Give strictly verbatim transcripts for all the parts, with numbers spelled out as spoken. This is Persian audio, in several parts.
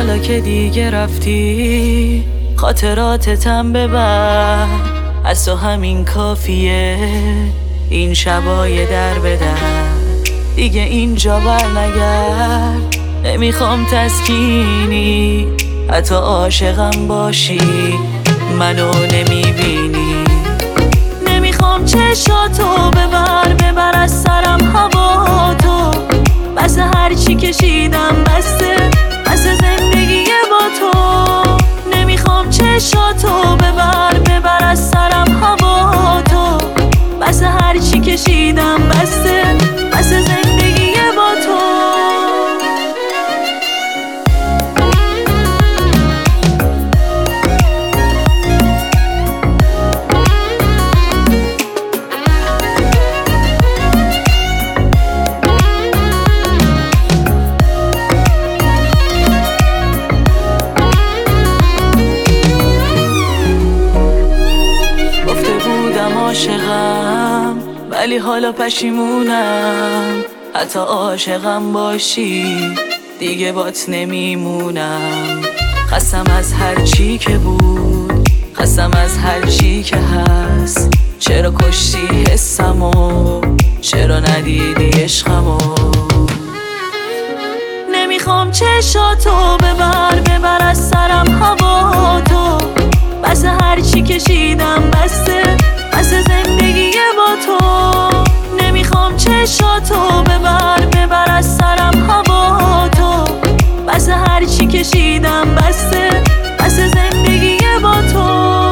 حالا که دیگه رفتی خاطراتتم ببر، از تو همین کافیه این شبای در بدر. دیگه اینجا بر نگرد، نمیخوام تسکینی، حتی عاشقم باشی منو نمیبینی. نمیخوام چشاتو ببر ببر از سرم هوا تو، بس هرچی کشیدم بسته بس زندگی با تو. نمیخوام چشاتو ببر ببر از سرم هوا تو، بس هرچی کشیدم بسته بس زندگی با تو. عاشقم ولی حالا پشیمونم، حتی عاشقم باشی دیگه بات نمیمونم. خستم از هر چی که بود، خستم از هر چی که هست. چرا کشتی حسمو، چرا ندیدی عشقمو؟ نمیخوام چشاتو ببر ببر از سرم هوا تو، بس هر چی کشیدم بسته بس زندگی با تو. نمیخوام چشاتو ببر ببر از سرم هوا تو، بس هر چی کشیدم بسته بس زندگی با تو.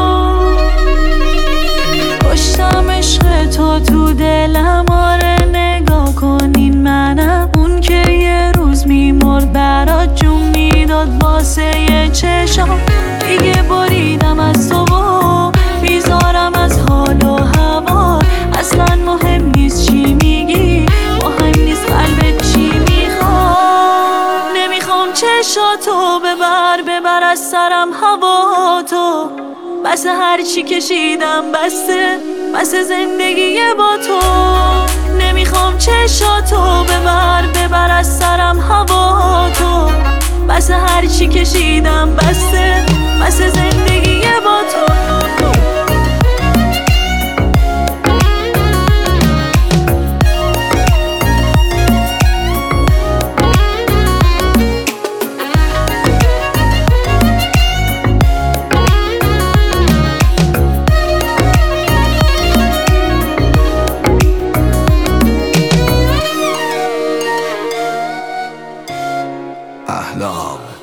کشتم عشق تو تو دلم، آره نگاه کنین منم اون که یه روز میمرد برات جون میداد واسه یه چشام. دیگه بریدم از تو و بیزارم از حال و هوا، اصلا مهم نیست چی میگی، مهم نیست قلبت چی میخواد. نمیخوام چشاتو ببر ببر از سرم هوا تو، بس هر چی کشیدم بسته بس زندگی با تو. نمیخوام چشاتو ببر ببر از سرم هوا تو، بس هر چی کشیدم بسته بس زندگی با تو. أحلام